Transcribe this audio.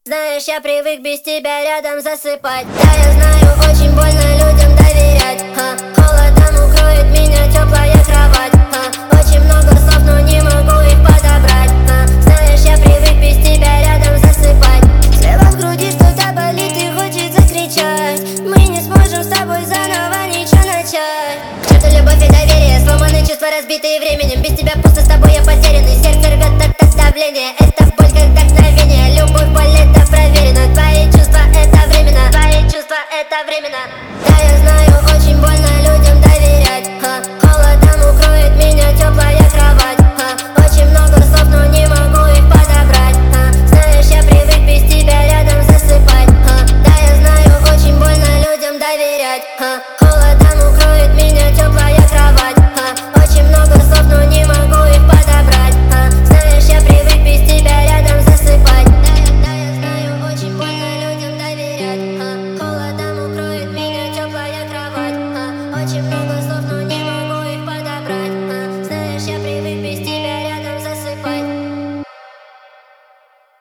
Знаешь, я привык без тебя рядом засыпать. Да, я знаю, очень больно людям доверять. Холодом укроет меня теплая кровать. Очень много слов, но не могу их подобрать. Знаешь, я привык без тебя рядом засыпать. Слева в груди что-то болит и хочется кричать. Мы не сможем с тобой заново ничего начать. К черту любовь и доверие, сломанные чувства, разбитые временем. Без тебя пусто, с тобой я потерянный. Сердце рвет от давления. Это боль как вдохновение. Любовь, боль, это проверено. Твои чувства это временно. Твои чувства это временно. Да, я знаю, очень больно людям доверять. Холодом укроет меня теплая кровать. Очень много слов, но не могу их подобрать. Знаешь, я привык без тебя рядом засыпать. Да, я знаю, очень больно людям доверять. Холодом укроет меня теплая кровать. Очень много слов, но не могу их подобрать. Знаешь, я привык без тебя рядом засыпать. Да, я знаю, очень больно людям доверять. Холодом укроет меня теплая кровать. Очень много слов.